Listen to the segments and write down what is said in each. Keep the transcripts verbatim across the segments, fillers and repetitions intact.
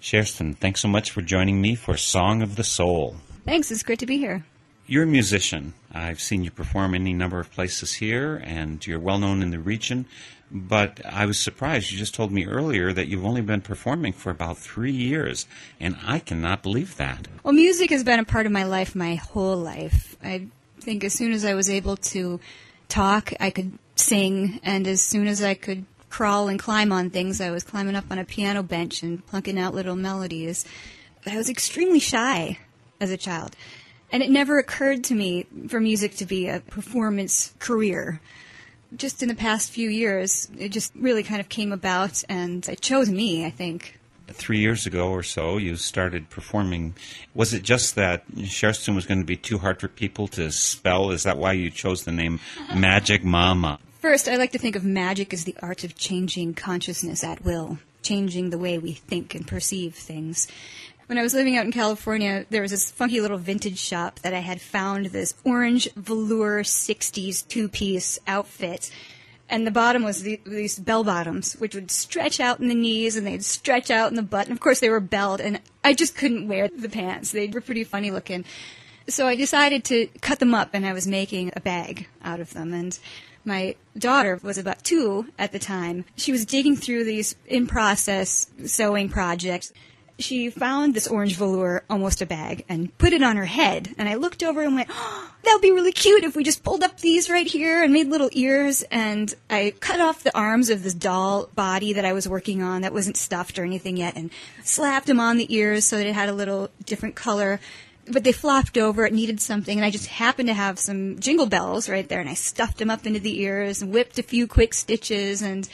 Sherston, thanks so much for joining me for Song of the Soul. Thanks, it's great to be here. You're a musician. I've seen you perform any number of places here, and you're well known in the region. But I was surprised. You just told me earlier that you've only been performing for about three years, and I cannot believe that. Well, music has been a part of my life my whole life. I think as soon as I was able to talk, I could sing, and as soon as I could crawl and climb on things, I was climbing up on a piano bench and plunking out little melodies. I was extremely shy as a child, and it never occurred to me for music to be a performance career. Just in the past few years, it just really kind of came about, and it chose me, I think. Three years ago or so, you started performing. Was it just that Sherston was going to be too hard for people to spell? Is that why you chose the name Magic Mama? First, I like to think of magic as the art of changing consciousness at will, changing the way we think and perceive things. When I was living out in California, there was this funky little vintage shop that I had found this orange velour sixties two-piece outfit. And the bottom was the, these bell-bottoms, which would stretch out in the knees, and they'd stretch out in the butt. And, of course, they were belled, and I just couldn't wear the pants. They were pretty funny looking. So I decided to cut them up, and I was making a bag out of them. And my daughter was about two at the time. She was digging through these in-process sewing projects. She found this orange velour, almost a bag, and put it on her head. And I looked over and went, oh, that would be really cute if we just pulled up these right here and made little ears. And I cut off the arms of this doll body that I was working on that wasn't stuffed or anything yet and slapped them on the ears so that it had a little different color. But they flopped over. It needed something. And I just happened to have some jingle bells right there. And I stuffed them up into the ears and whipped a few quick stitches. And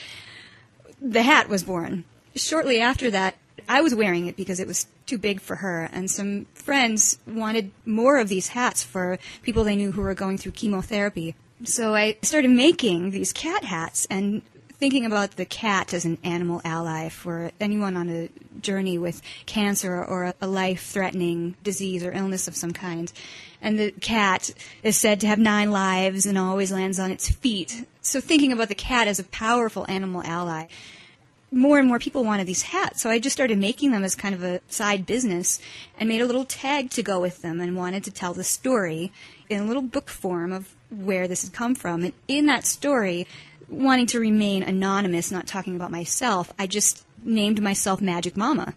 the hat was born. Shortly after that, I was wearing it because it was too big for her, and some friends wanted more of these hats for people they knew who were going through chemotherapy. So I started making these cat hats and thinking about the cat as an animal ally for anyone on a journey with cancer or a life-threatening disease or illness of some kind. And the cat is said to have nine lives and always lands on its feet. So thinking about the cat as a powerful animal ally, more and more people wanted these hats, so I just started making them as kind of a side business and made a little tag to go with them and wanted to tell the story in a little book form of where this had come from. And in that story, wanting to remain anonymous, not talking about myself, I just named myself Magic Mama.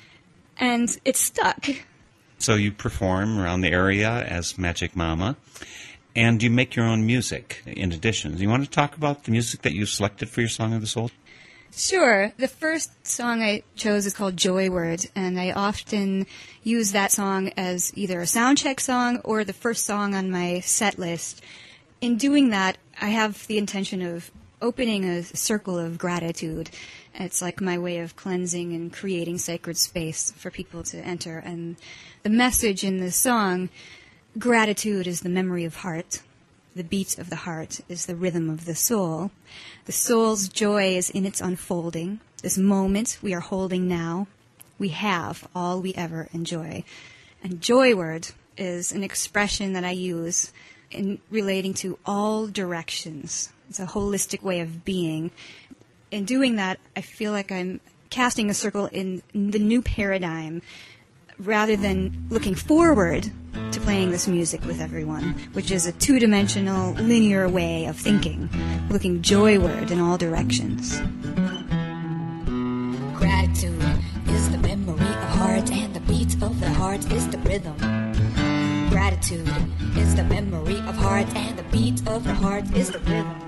And it stuck. So you perform around the area as Magic Mama, and you make your own music in addition. Do you want to talk about the music that you selected for your Song of the Soul? Sure. The first song I chose is called Joy Word, and I often use that song as either a sound check song or the first song on my set list. In doing that, I have the intention of opening a circle of gratitude. It's like my way of cleansing and creating sacred space for people to enter. And the message in the song, gratitude is the memory of heart. The beat of the heart is the rhythm of the soul. The soul's joy is in its unfolding. This moment we are holding now, we have all we ever enjoy. And joy word is an expression that I use in relating to all directions. It's a holistic way of being. In doing that, I feel like I'm casting a circle in the new paradigm rather than looking forward to playing this music with everyone, which is a two-dimensional, linear way of thinking, looking joyward in all directions. Gratitude is the memory of heart, and the beat of the heart is the rhythm. Gratitude is the memory of heart, and the beat of the heart is the rhythm.